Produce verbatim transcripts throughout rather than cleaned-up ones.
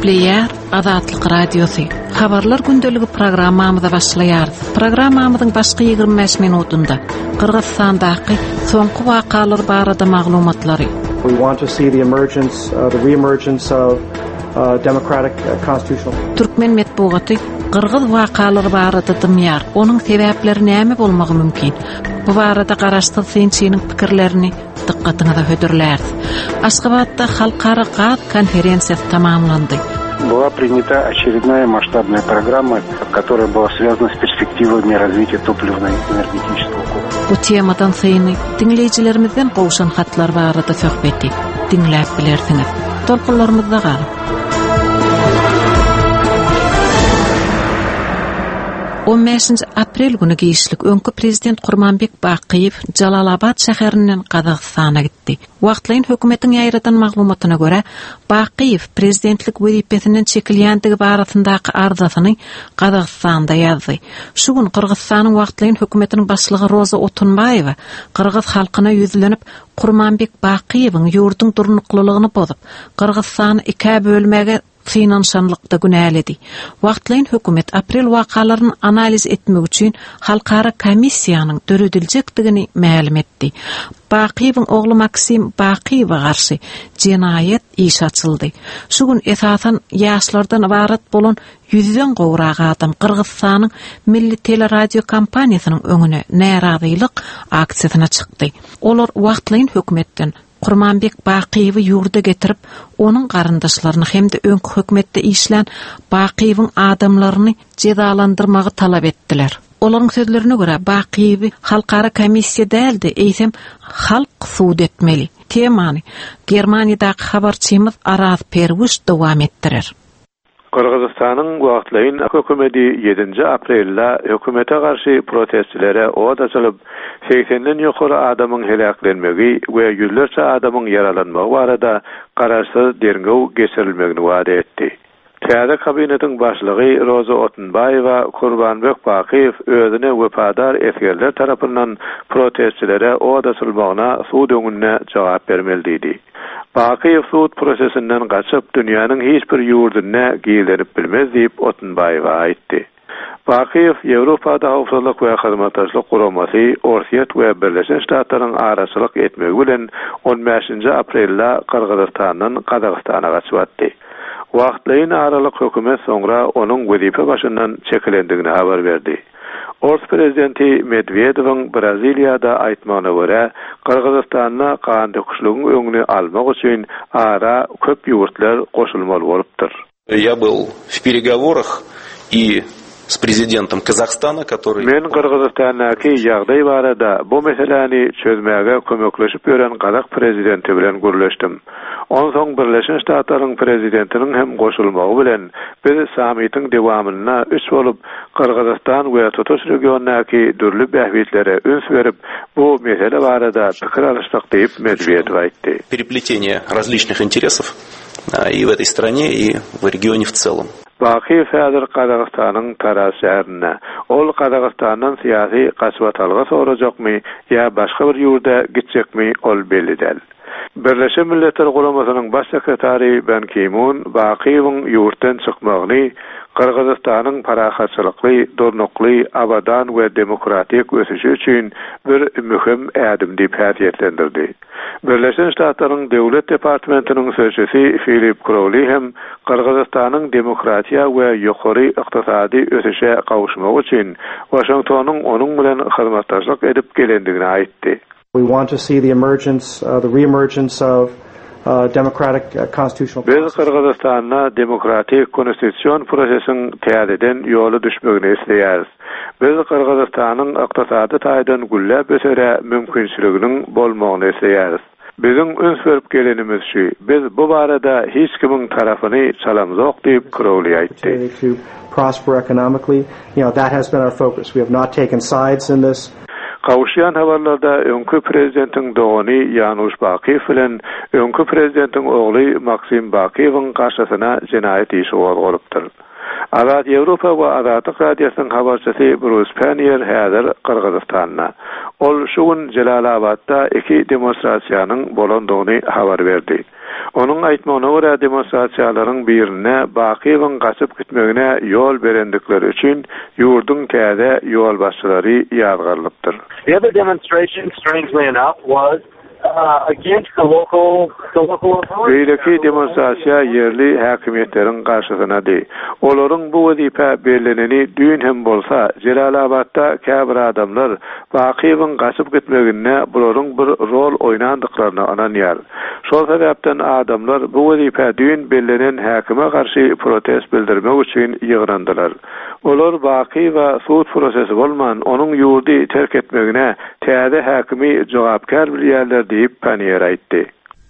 Gepleyer Azatlyk Radiosu. Habarlar gündöligi programmamyza başlaýar. Programmamyzyň başky yigirme beş minutunda Kyrgyzstandaky soňky wakalar barada maglumatlary. We want to see the emergence, uh, the re-emergence of uh, democratic uh, constitutional. Türkmen metbuaty Kyrgyz wakalary barada dymýar. Onuň sebäpleri näme bolmagy mümkin? Bu barada garaşdyrsyň çynyň pikirlerini dikkatinize hödürler. Aşgabatda halkara gaz konferенциясы tamamlandı. Была принята очередная масштабная программа, которая была связана с перспективами развития топливно-энергетического комплекса. Bu temadan sayını dinleyicilerimizden qowşan hatlar barada söhbeti dinläp bilersiňiz. Tolkunlarymyzda galyp. on beşinci aprel günü geyişlik öňkü prezident Gurmanbek Bakiýew Jalalabad şäherinden Kazakstana gitdi. Wagtlaýyn hökümetiň ýaýratan maglumatyna görä, Bakiýew prezidentlik wezipesinden çekilýändigi barasyndaky arzasyny Kazakstanda ýazdy. Şu gün Kyrgyzstanyň wagtlaýyn hökümetiniň başlygy Roza Otunbaýewa Kyrgyz halkyna ýüzlenip Gurmanbek Bakiýewiň ýurduň durnuklylygyny bozup, Kyrgyzstany iki bölmege finanşanlykda günäledi. Wagtlaýyn hökümet aprel wakalaryny analiz etmek üçin halkara komissiýanyň dörediljakdigini ma'lum etdi. Bakiýewiň ogly Maksim Bakiýewa garşy jinayet iş açyldy. Şu gün esasan ýaşlardan ibarat bolan yüzden gowrak adam Kyrgyzstanyň milli teleradio kompaniýasynyň öňüne närazylyk aksiýasyna çykdy. Olar wagtlaýyn hökümetden Gurmanbek Bakiýewi ýurda getirip, onuň garyndaşlaryny hemde öňkü hökümetde işlän Bakiýewiň adamlaryny cezalandyrmagy talap etdiler. Olaryň sözlerine görä Bakiýewi halkara komissiýa däldi, eýsem halk suud etmeli. Temany Germaniýadaky habarçymyz Araz Perwiş dowam etdirer. Kyrgyzstanyň wagtlaýyn hökümeti ýedinji aprelde hökümete garşy protestçilere oda açylyp seksenden ýokary adamyň helaklenmegi we ýüzlerçe adamyň yaralanmagy barada garaşsyz derňew geçirilmegini wada etdi. Täze kabinetiň başlygy Roza Otunbaýewa Gurmanbek Bakiýew özüne wepadar etgenler tarapyndan protestçilere oda açylmagyna suud öňünde jogap bermeli idi. Bakiýew suud prosesinden gaçyp dünýäniň hiç bir ýurduna giýlenip bilmez diýip Otunbaýewa aýtdy. Bakiýew Ýewropada howpsuzlyk we hyzmatdaşlyk guramasy Orsiýet we Birleşen Ştatlaryň araçylyk etmegi bilen on beşinji aprelde Kyrgyzstandan Kazakstana gaçypdy. Wagtlaýyn aralyk hökümet soňra onuň wezipe başyndan çekilendigini habar berdi. Ors prezidenti Medvedewiň Braziliýada aýtmagyna görä, Kyrgyzstanyna kan döküşlügiň öňüni almak üçin ara köp ýurtlar goşulmaly bolupdyr. Я был в переговорах и с президентом Казахстана, который... Men Kyrgyzstanyňky ýagdaý barada bu meseleni çözmäge kömekleşip ýören Kazak prezidenti bilen görleşdim. Ondan soň Birleşen Ştatlaryň prezidentiniň hem goşulmagy bilen biz samitiň dewamyna üç bolup Kyrgyzstan we tutuş regionaky dürli bähwitlere üns berip bu mesele barada pikir alışdyk diýip Medvedew aýtdy. Переплетение различных интересов и в этой стране, и в регионе в целом. Bakiýew häzir Kazakstanyň Taraz şäherinde. Ol Kazakstandan syýasy gaçwatalga sorajakmy ýa başga bir ýurda gitjekmi ol belli däl. Birleşen Milletler Guramasynyň baş sekretary Ban Ki-moon Bakiýewiň ýurtdan çykmagyny Kyrgyzstanyň parahatçylykly, durnukly, abadan we demokratik ösüşi üçin bir mühim ädim diýip häsiýetlendirdi. Birleşen Ştatlaryň Döwlet Departamentiniň sözçüsi Philip Crowley hem Kyrgyzstanyň demokratiýa we ýokary ykdysady ösüşe gawuşmagy üçin Washingtonyň onuň bilen hyzmatdaşlyk edip gelendigini aýtdy. We want to see the emergence, uh, the re-emergence of uh, democratic uh, constitutional. Biz Kyrgyzstanyna demokratik konstitusiýon prosesiň täzeden ýoly düşmegini isleýäris. Biz Kyrgyzstanyň ykdysady taýdan güllep ösere mümkinçiliginiň bolmagyny isleýäris. Bizim öns berip gelenimiz şu, biz bu barada hiç kimiň tarafyny çalamzok diýip Crowley aýtdy. To prosper economically, you know, that has been our focus. We have not taken sides in this. Kawşýan habarlarda öňkü prezidentiň dogany Janusz Bakiýew bilen öňkü prezidentiň ogly Maksim Bakiýewiň garşysyna jinayet işi bolupdyr. Azat Ýewropa we Azatlyk Radiosynyň habarçysy Bruce Panier häzir Kyrgyzstanda. Ol şu gün Jalalabadda iki demonstrasiýanyň bolandygyny habar berdi. Onun aýtmagyna görä demonstrasiýalaryň birine bakywyň gaçyp gitmegine ýol berendikleri üçin ýurdun täze ýol başçylary ýazgarlypdyr. The other demonstration, strangely enough, was Uh, against the local the local authorities. Beýleki demonstrasiýa yerli häkimetleriň garşysyna-dy. Olaryň bu wezipe berleneni düýün hem bolsa, Jelalabadda käbir adamlar bakywyň gaçyp gitmegine bularyň bir rol oýnandyklaryny ananýar. Şol sebäpden adamlar bu wezipe düýün berlenen häkime garşy protest bildirmek üçin ýygrandylar. Olar baky we suud prosesi bolman onuň ýurdy terk etmegine täze häkimi jogapkar bilýärler diýip panýer aýtdy.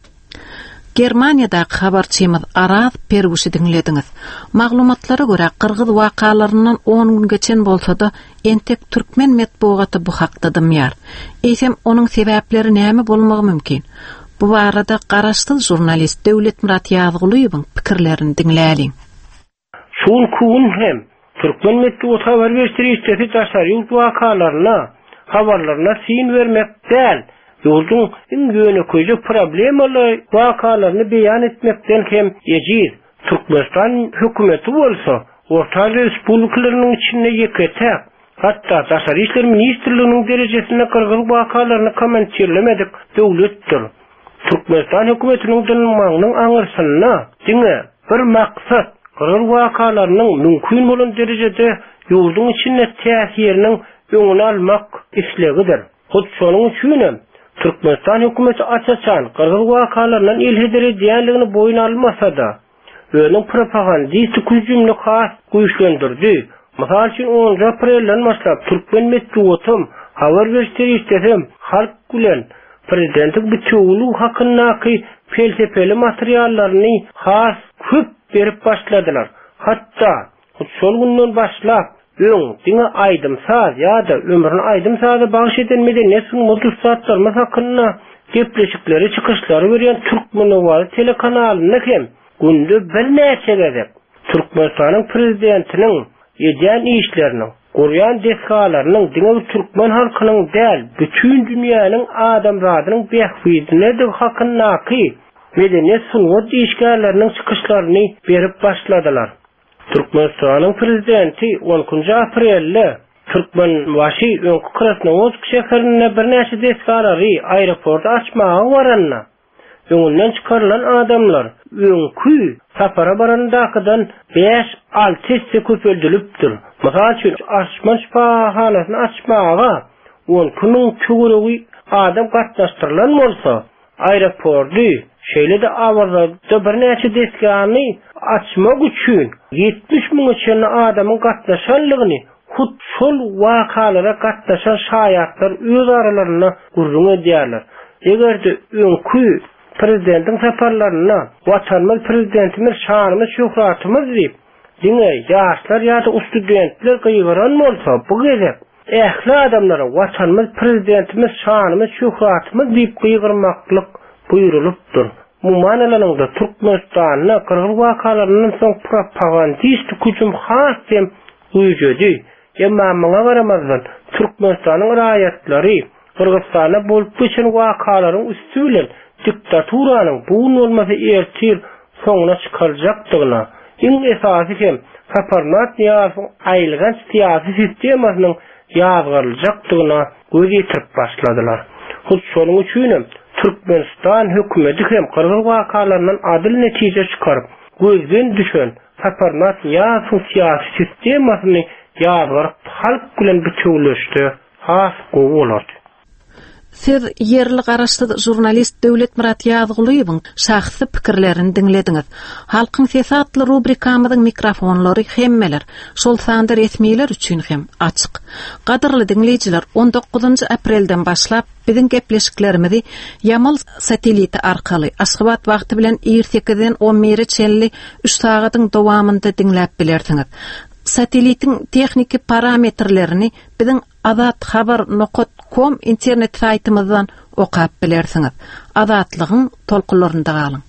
Germaniýada habarçymyz Araz Perwuşy dinlediňiz. Maglumatlara görä Qırgyz wakalarynyň on gün geçen bolsa-da entek türkmen medeniýeti bu hakda dymýar. Eýsem onuň sebäpleri näme bolmagy mümkin? Bu barada garaşdyl jurnalist Döwlet Murat Ýazgylyýyň pikirlerini dinläliň. Şol kun hem türkmen medeniýeti habar berýär ýa taşary wakalaryna, habarlaryna sin bermek däl. Ýoldun iň göňe problemaly wakalaryny beýan etmekden hem ýetir. Türkmenistan hökümeti bolsa, Orta Respublikalarynyň içinde ýeketek, hatda Taşary işler ministrliginiň derejesinde Qırgyz wakalaryny komentirlemedik döwletdir. Türkmenistan hökümetiniň dünmagynyň aňyrsyna diňe bir maksat Qırgyz wakalarynyň mümkin bolan derejede ýoldun içinde täsiriniň öňüni almak islegidir. Hut şonuň üçin Türkmenistan hökümeti açaçan Qırgyz wakalarynyň ilhederi diýerligini boyun almasa-da, öňüň propagandistik güýjüni has güýçlendirdi. Mysal üçin on aprelden başlap türkmen medeniýetim habar berýär halk bilen prezidentin bütünlüğü hakkındaki felsefeli materiallaryny has köp berip başladylar. Hatta şol günden başlap öň diňe aýdymsaz ýa-da ömrüni aýdymsaza bagyş eden medeniýetiň modusatlaryny hakynda gepleşikleri, çykyşlary berýän Türkmenowa telekanalyna hem günde bir näçe gezip Türkmenistanyň prezidentiniň edýän işlerini, gorýan deskalarynyň diňe türkmen halkynyň däl, bütün dünýäniň adamzadynyň behbudine de hakyndaky medeniýet sunuwat işgärleriniň çykyşlaryny berip başladylar. Türkmenistanyň prezidenti onuncu aprelde Türkmen waşy öňkü Krasnoyarsk şäherine bir näçe deskalary aeroportu açmagy baranna. Öňünden çykarylan adamlar öňkü sapara barandakydan beş alty hisse köpeldirilipdir. Mysal üçin açmaş bahanasyny açmaga on kunyň kögüregi adam gatnaşdyrylan bolsa, aeroportu şeýle-de awazda bir näçe deskany açmak üçin yetmiş miň çen adamyň gatnaşanlygyny hut şol wakalara gatnaşan şaýatlar öz aralaryna gurrun edýärler. Egerde öňkü prezidentin saparlaryna watanmyz prezidentimiz şanymyz şöhratymyz diýip diňe ýaşlar ýa-da studentler gyýgaran bolsa, bu gezek ähli adamlara watanmyz prezidentimiz şanymyz şöhratymyz diýip gyýgyrmaklyk buýrulupdyr. Bu manalanyňda Türkmenistanyň Qırgyz wakalarynyň soň propagandistik hüjüm has hem güýjedi. Emma maňa garamazdan Türkmenistanyň raýatlary Qırgyzstana bolup geçen wakalaryň üstülen diktaturanyň bu olmasy ertir soňuna çykarjakdygyna, iň esasy hem Saparnat ýa-da aýylgan siýasy sistemasynyň ýazgyryljakdygyna göz ýetirip başladylar. Hut şonuň üçin Türkmenistan hökümeti hem Qırgyz wakalarynyň adyl netije çykaryp, gözden düşen Saparnat ýa-da siýasy sistemasyny ýazgyryp halk bilen bütünleşdi, has gowy. Siz yerli garaşdyl jurnalist Döwlet Murat Ýazgylyýyň şahsy pikirlerini dinlediňiz. Halkyň sesi atly rubrikamyzyň mikrofonlary hemmeler şol sanda resmiler üçin hem açyk. Gadyrly dinleýijiler, on dokuzuncu aprelden başlap biziň gepleşiklerimizi Yamal sateliti arkaly Aşgabat wagty bilen ýigirme sekizden on bir çelli üç sagatyň dowamynda dinläp bilersiňiz. Satelitin texniki parametrlerini biziň azat habar nokta com internet saytymyzdan okap bilersiňiz. Azatlygyň tolkunlarynda galyň.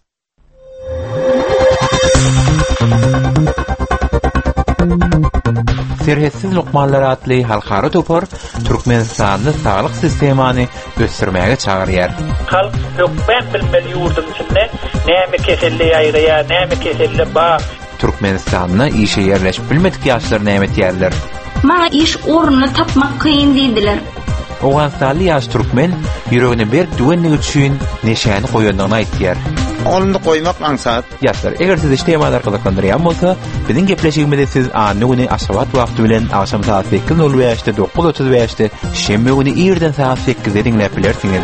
Serhetsiz lokmanlar atly halkara topar Türkmenistanyň saglyk sistemany göstermäge çagyrýar. halk hökmen bilmeli yurdun içinde näme keselle ýaýraya, näme keselle ba. Türkmenistan'na işe yerleşip bilmedik yaşlar näme diýerler. Maňa iş ornuny tapmak kıyın diýdiler. Oğanstanly ýaş türkmen ýüregine bir düwenlik üçin neşäni goýandygyny aýtdylar. Olundy goýmak maksat. Ýaşlar, eger siz işleýän ýa bolsa, biziň gepleşigimizde siz any güni aşgabat wagty bilen akşam saat sekiz nol beşte dokuz otuz beşte şembe güni ýerden saat sekizde dinläp bilersiňiz.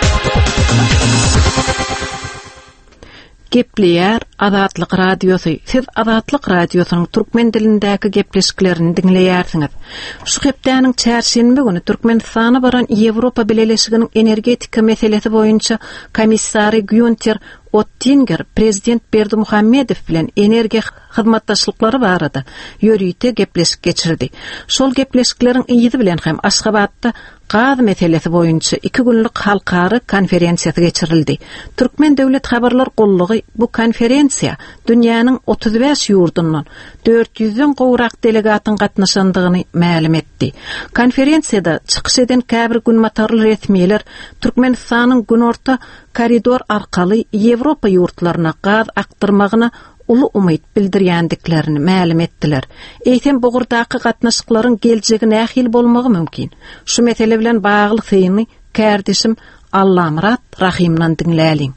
Gepleýär Azatlyk radiosu. Siz Azatlyk radiosynyň türkmen dilindäki gepleşiklerini dinleýärsiňiz. Şu hepdäniň çärşembe güni Türkmenistana baran Ýewropa Birleşiginiň energetika meselesi boýunça komissary Günther Oettinger prezident Berdimuhammedow bilen energiýa hyzmatdaşlyklary barada ýörüýte gepleşik geçirdi. Şol gepleşikleriň iýidi bilen hem Aşgabatda gaz meselesi boýunça iki günlük halkary konferensiýasy geçirildi. Türkmen Döwlet Habarlar Gollugy bu konferensiýa dünýäniň otuz beş ýurdundan dört yüzden gowrak delegatyň gatnaşandygyny ma'lum etdi. Konferensiýada çykyş eden käbir günmatarly resmiler Türkmenistanyň günorta koridor arkaly Ýewropa ýurtlaryna gaz aktyrmagyna uly umyt bildirýändiklerini ma'lum etdiler. Eýtem bugurdaky gatnaşyklaryň geljegi nähil bolmagy mümkin. Şu mesele bilen bagly syny kärdeşim Allamrat Rahimdan dinläliň.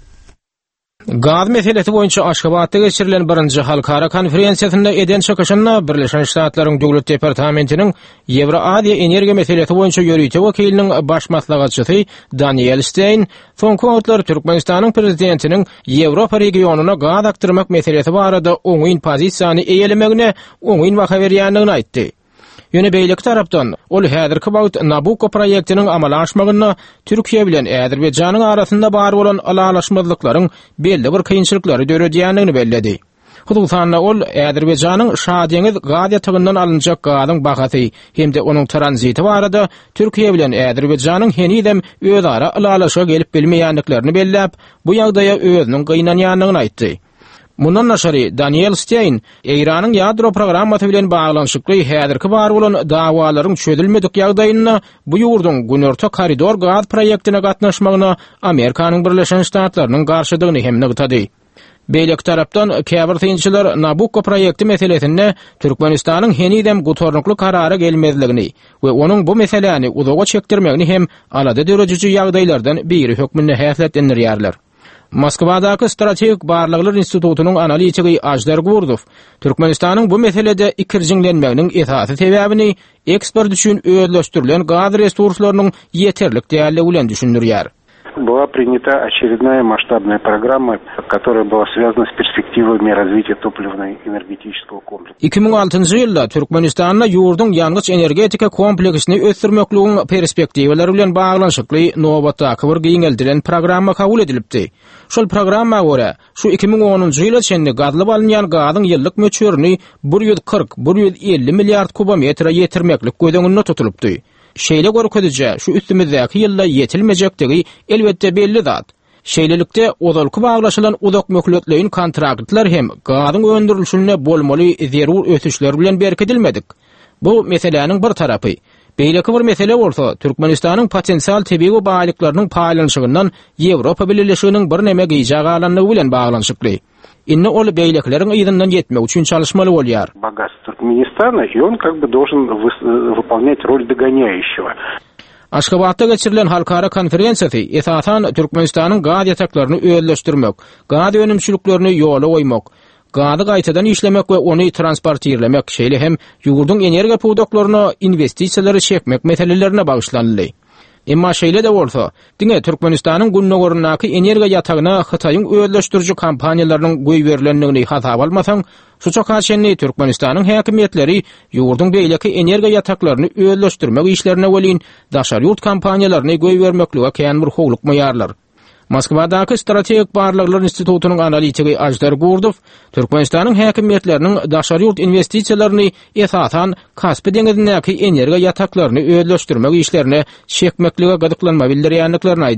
Gaz meselesi boýunça Aşgabatda geçirilen birinji halkara konferensiýasynda eden çykyşyna Birleşen Ştatlaryň Döwlet Departamentiniň Ýewroasiýa energiýa meselesi boýunça ýörüýte wekiliniň baş maslahatçysy Daniel Stein soňky wagtlar Türkmenistanyň prezidentiniň Ýewropa regionuna gaz aktyrmak meselesi barada oňyn pozisiýany eýelemegine oňyn waka berýändigini aýtdy. Ýöne beýlik tarapdan ol häzirki wagt Nabucco proýektiniň amala aşmagyna Türkiýe bilen Äzerbeýjanyň arasynda bar bolan alalaşmazlyklaryň belli bir kynçylyklary döredýändigini belledi. Hudusanna ol Äzerbeýjanyň şadyňyz gaz ýatygyndan alınjak gazyň bahasy hemde onuň tranziti barada Türkiýe bilen Äzerbeýjanyň henidem özara alalaşa gelip bilmeýänliklerini belläp, bu ýagdaýa özüniň gynanýandygyny aýtdy. Mundan naşary Daniel Stein, Eýranyň ýadro programmasy bilen baglanşykly häzirki bar bolan dawalaryň çözülmedik ýagdaýyna bu ýurdun günorta koridor gaz proýektine gatnaşmagyna Amerikanyň Birleşen Ştatlarynyň garşydygyny hem nygtady. Beýlek tarapdan käbir tynçylar Nabucco proýekti meselesinde Türkmenistanyň henidem gutornukly karara gelmezligini we onuň bu meseleni uzaga çekdirmegini hem alada dörejici ýagdaýlardan biri hökmünde häsletlendirýärler. Moskwadaky Strategik Barlyklar Institutunyň analitigi Ajdar Gurdow Türkmenistanyň bu meselede ikirjiňlenmeginiň esasy sebäbini ekspert üçin özleşdirilen gaz resurslarynyň ýeterlik däli bilen düşündirýär. Была принята очередная масштабная программа, которая была связана с перспективами развития топливно-энергетического комплекса. iki ming altıncı ýylda Türkmenistanyň ýurdun ýalňyç energetika kompleksini ösdürmekligiň perspektiwleri bilen baglanşykly nowatdaky bir giňeldiren programma kabul edilipdi. Şol programma görä, şu iki ming onuncu ýyla çenli gazlyp alınýan gazyň ýyllyk möçürini bir yüz kırk - bir yüz elli milliard kubometra ýetirmeklik gödeňinde tutulupdy. Şeýle görkezije şu üstümizdäki ýylda ýetilmejekdigi elbetde belli zat. Şeýlelikde ozalky baglaşylan uzak möhletleýin kontraktlar hem gazyň öndürilişine bolmaly zerur ösüşler bilen berkedilmedik. Bu meseleniň bir tarapy. Beýleki bir mesele bolsa, Türkmenistanyň potensial tebii baýlyklarynyň paýlanşygyndan Ýewropa Birleşiginiň bir neme gyjak alanlygy bilen baglanşykly. Inne ol beýlekleriň ýygynyň ýetmek üçin çalışmaly bolýar. Богатство Туркменистана, и он как бы должен выполнять роль догоняющего. Aşgabatda geçirilen halkara konferensiýasy esasan Türkmenistanyň gaz ýataklaryny öýleşdirmek, gaz önümçiliklerini ýola goýmak, gazy gaýtadan işlemek we ony transportirlemek şeýle hem ýurdun energiýa pugdaklaryna investisiýalary çekmek meselelerine bagışlanly. Emma şeýle de bolsa, diňe Türkmenistanyň günnägörnäki energiýa ýatagyna Hytaýyň öýleşdiriji kampaniýalarynyň goý berilendigini hasap almasaň, şu çakaşenli Türkmenistanyň häkimetleri ýurdun beýleki energiýa ýataklaryny öýleşdirmek işlerine welin daşar ýurt kampaniýalaryny goý bermeklige kän bir howluk moýarlar. Moskwadaky Strategik Barlyklar Institutunyň analitigi Ajdar Gurdow Türkmenistanyň häkimetleriniň daşar ýurt investisiýalaryny esasan Kaspy deňizindäki energiýa ýataklaryny öýleşdirmek işlerine çekmeklige gadyklanma bildirýänliklerini aýdýar.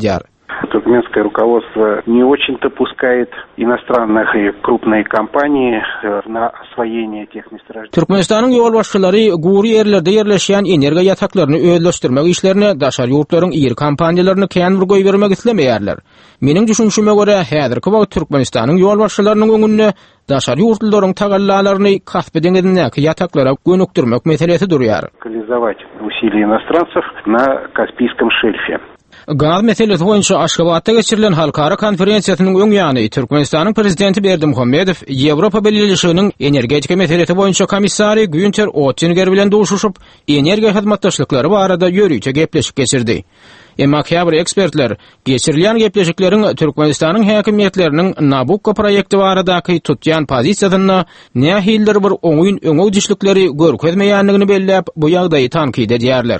Туркменское руководство не очень-то пускает иностранных и крупные компании на освоение тех месторождений. Türkmenistan'ın yol başçylary guri yerlerde yerleşýän energia ýataklaryny öýleşdirmek işlerine daşary ýurtlaryň ýer kompaniýalaryny kän burgoý bermek islemeýärler. Meniň düşünşime görä häzirki wagt Türkmenistan'ın yol başçylarynyň öňünde daşary ýurtlaryň tagallalaryny kasp edilýän ýataklara gönükdirmek meselesi durýar. Реализовать усилия иностранцев на Каспийском шельфе. Gaz meselesi boýunça Aşgabatda geçirilen halkara konferensiýasynyň öň ýany Türkmenistanyň prezidenti Berdimuhammedow Ýewropa Birleşiginiň energetika meselesi boýunça komissary Günther Oettinger bilen duşuşyp energiýa hyzmatdaşlyklary barada ýörüýçe gepleşip geçirdi. Emma käbir ekspertler geçirilýän gepleşikleriň Türkmenistanyň häkimetleriniň Nabucco proýekti baradaky tutýan pozisiýasyna nähildir bir oňuň öňe dişlikleri görkezmeýänligini belläp bu ýagdaýy tankid edýärler.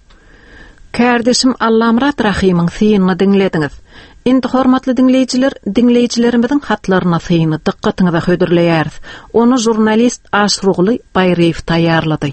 Kardeşim Allamrat Rahim'in siyinini dinlediňiz. Indi hormatly dinleýijiler, dinleýijilerimizin hatlaryna syny dikkatiňize hödürleýäris. Onu jurnalist Aşrugly Bayreýew taýýarlady.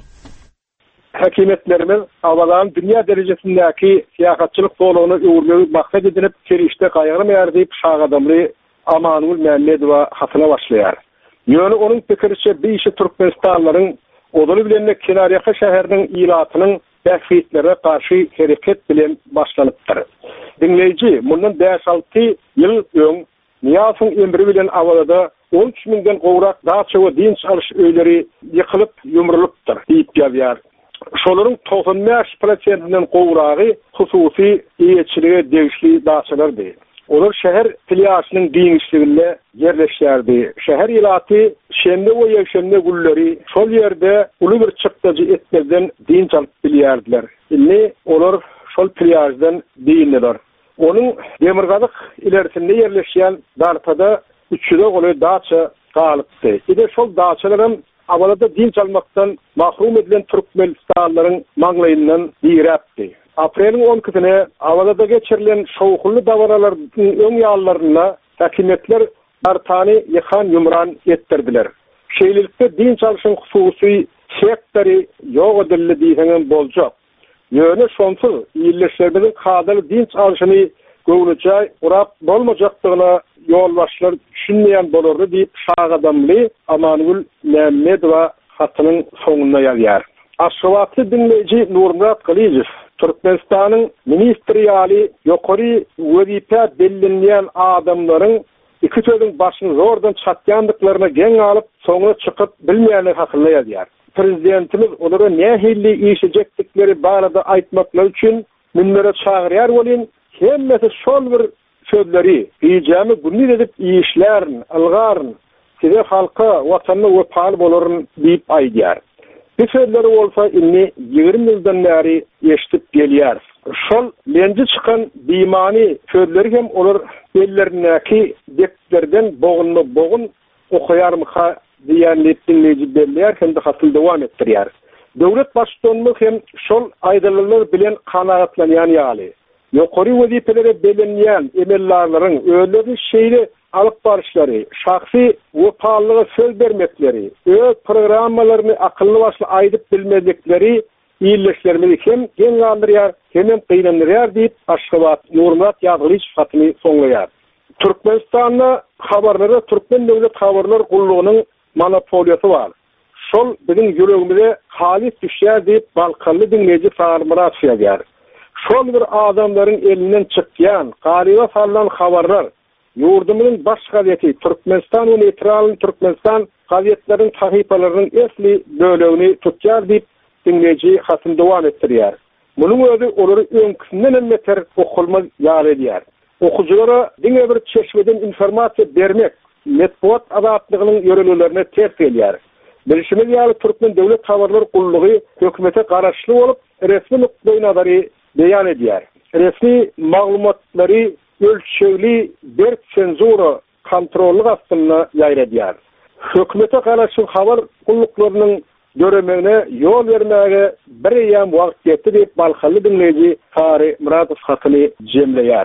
Häkimetlerimiz awalan dünýä derejesindäki siýasatçylyk bolugyny öwürlegi maksat edilip kerişde gaýrymyar diýip şagadamly Amanul Mehmedowa hatyna başlaýar. Ýöne onuň pikirçe bir işi Türkmenistanlaryň odaly bilen Kenariyaka şäheriniň ilatynyň tähfitlere karşı hareket bilen başlanypdyr. Dinleýiji, mundan beş alty ýyl öň Niýasyň emri bilen awalada on üç miňden gowrak daça we din çalyş öýleri ýykylyp ýumrulypdyr diýip ýazýar. Şolaryň doksan beş prosentinden gowragy hususy ýetçiligi degişli daçalardy. Olar şäher piliýasynyň diňişliginde yerleşýärdi. Şäher ýylaty şende we ýeşende gulleri şol ýerde uly bir çykdyjy etmezden din çalyp bilýärdiler. Indi olar şol piliýasydan dinler. Onuň demirgazyk ilerisinde yerleşýän dartada üçüde goly daça galypdy. Ide şol daçalarym awalada din çalmaktan mahrum edilen Türkmenistanlaryň maňlaýyndan diýräpdi. Aprelin on ikisine awalada geçirilen şowkully dawralaryň öň ýallaryna häkimetler artany ýykan ýumran etdirdiler. Şeýlelikde din çalyşyň hususy sektori ýok edildi diýsen boljak. Ýöne şonsuz ýerleşlerimiziň kadyr din çalyşyny göwnüçe urap bolmajakdygyna ýolbaşçylar düşünmeýän bolardy diýip şagadamly Amanul Mehmedowa hatynyň soňuna ýazýar. Aşgabatly dinleýiji Nurmurat Galyjew Türkmenistanyň ministeriýaly ýokary wezipe bellenýän adamlaryň iki sözüň başyny zordan çatýandyklaryna geň alyp soňuna çykyp bilmeýänler hakynda ýazýar. Prezidentimiz olara nähilli işejekdikleri barada aýtmaklar üçin münbere çagyrýar bolýan. Hemmesi şol bir sözleri ýyjamy günni edip işlerin, algaryn, size halka, watanyna wepal bolaryn diýip aýdýar. Bu sözleri olsa inni ýigirmi ýyldan bäri eşitip gelýär. Şol lenji çykan beýmany sözleri hem olar ellerindäki deplerden bogunly bogun okuýarmyka diýen dinleýiji belleýär hem de hatly dowam etdirýär. Döwlet başçylygy hem şol aýdyrlylar bilen kanagatlanýan ýaly. Ýokary wezipelere belenýän emellarlaryň öýleri şeýle alyp barışlary, şahsy wepallyga söz bermekleri, öz programmalaryny akylly başly aýdyp bilmedikleri ýerleşlerimizi hem geň galdyrýar, hem gynanýar diýip Aşgabat Nurmurat ýaglyş hatyny soňlaýar. Türkmenistanda habarlary Türkmen döwlet habarlar gullugynyň monopoliýasy bar. Şol biziň ýüregimize halis düşýär diýip balkanly dinleýiji Sarmırat ýazýar. Şol bir adamlaryň elinden çykýan, galyba salan habarlar ýurdumyň baş gazetesi Türkmenistan we Neytral Türkmenistan gazetleriň sahypalarynyň esli bölegini tutýar diýip dinleýiji hatyny dowam etdirýär. Munyň öňü olary öňkisinden meter okulma ýar edýär. Okuwçylara diňe bir çeşmeden informasiýa bermek metbuat azatlygynyň ýörelelerine ters gelýär. Bilişimiz ýaly Türkmen döwlet habarlar gullugy hökümete garaşly bolup resmi nukday nazary beýan edýär. Resmi maglumatlary ölçegli bir senzura kontrolü aslında ýaýradýar. Hökümete garaşy habar gulluklarının göremegine yol vermäge bir ýam wagt ýetdi diýip balkaly dinleýiji Fary Muradow hatyny jemleýär.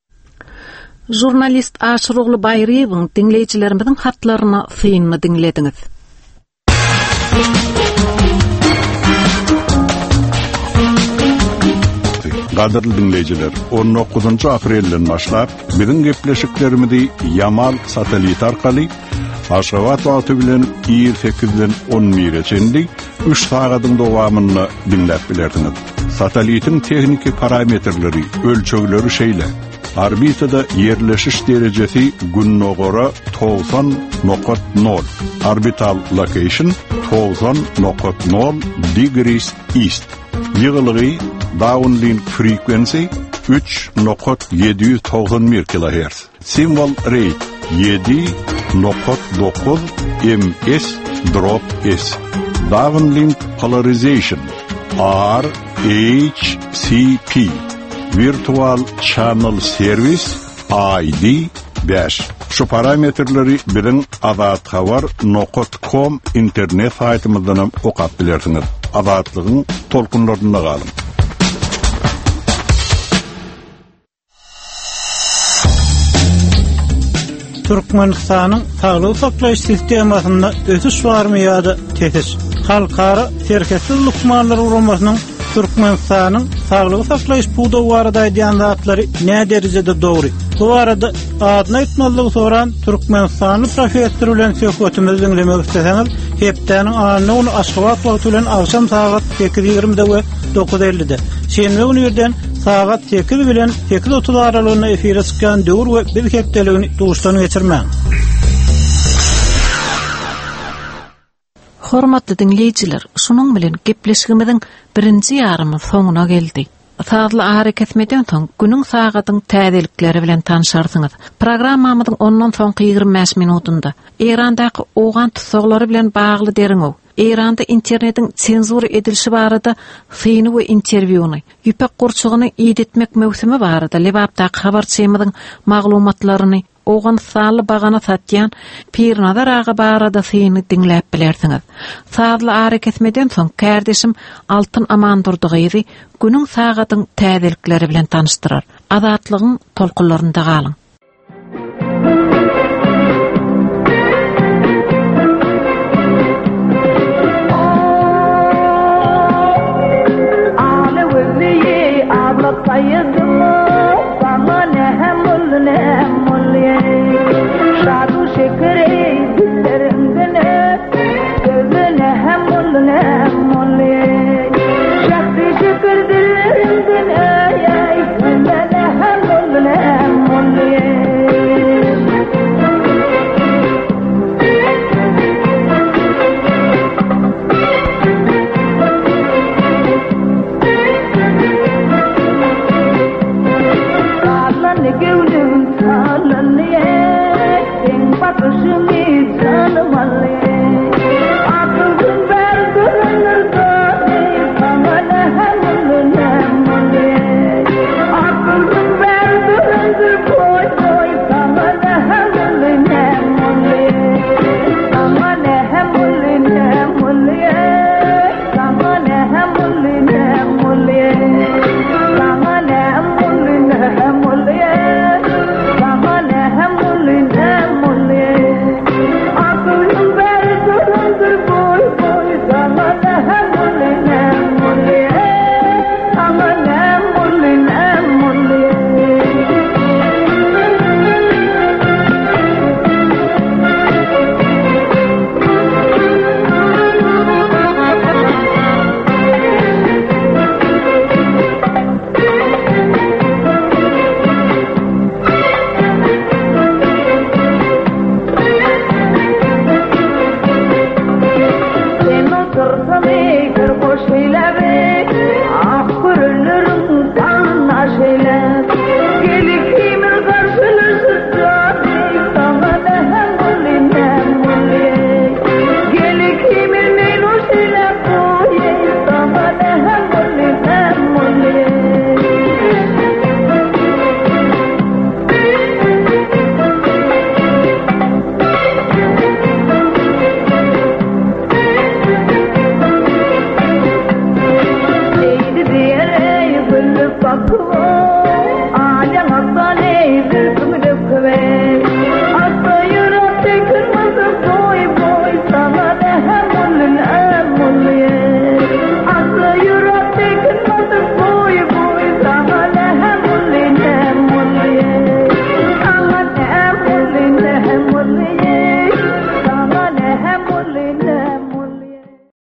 Jurnalist Aşrugly Bayreýewiň dinleýijilerimizin hatlaryny synyny dinlediňiz. Gadyrly dinleyijiler, on dokuzunçy aprelden başlap biziň gepleşiklerimizi Yamal satelit arkaly Aşgabat wagty bilen ýyl sekizden on birçendi üç sagatyň dowamyny dinläp bilerdiňiz. Satelitin tekniki parametrleri, ölçögleri şeýle. Orbitada yerleşiş derecesi günne göre doksan nokta nol. Orbital location doksan nokta nol degrees east. Ýygylygy downlink frequency üç nokta yedi yüz doksan bir kilohertz. Symbol rate yedi nokta dokuz ms drop s. Downlink polarization R H C P. Virtual Channel Service I D beş. Şu parametrleri bilen azatxabar nokta com internet saytymyzdan okap bilersiňiz. Azatlygyň tolkunlarynda galyň. Türkmenistanyň saglyk saklaýyş sistemasynda ötüş barmy ýa-da tesis? Halkara serketsiz lukmanlary uramasynyň Türkmenistanyň saglyk saklaýyş buda barada aýdýan zatlary näme derejede dogry? Bu arada adyny aýtmalygy soran Türkmenistanyň professor bilen söhbetimizi dinlemek isteseňiz, hepdeniň anyny onu Aşgabat wagty bilen akşam saat sekiz ýigrimide we dokuz ellide. Şenbe günü ýerden saat sekiz bilen sekiz otuz aralygyna efire çykan döwür we bir hepdeligini duşdan geçirmäň. Hormatly dinleyijiler, şunuň bilen gepleşigimiziň birinji ýarymy soňuna geldi. Sagly hareket etmeden soň günüň sagatyň täzelikleri bilen tanışarsyňyz. Programmamyzyň ondan soňky ýygrimi beş minutunda Irandaky ogan tutsaglary bilen bagly deriňow, Iranda internetiň senzur edilişi barada syny we interwiuny, ýüpek gurçugyny ýetmek mewsimi barada lebapdaky habarçymyzyň maglumatlaryny ogan sağlı bagana satyan Pirnazar ağa barada syny dinläp bilersiňiz. Sagly hareket etmeden soň kardeşim Altyn Amandurdygy günüň sagatyň täzelikleri bilen tanıştyrar. Azatlygyň tolkunlarynda galyň. Por favor, por favor,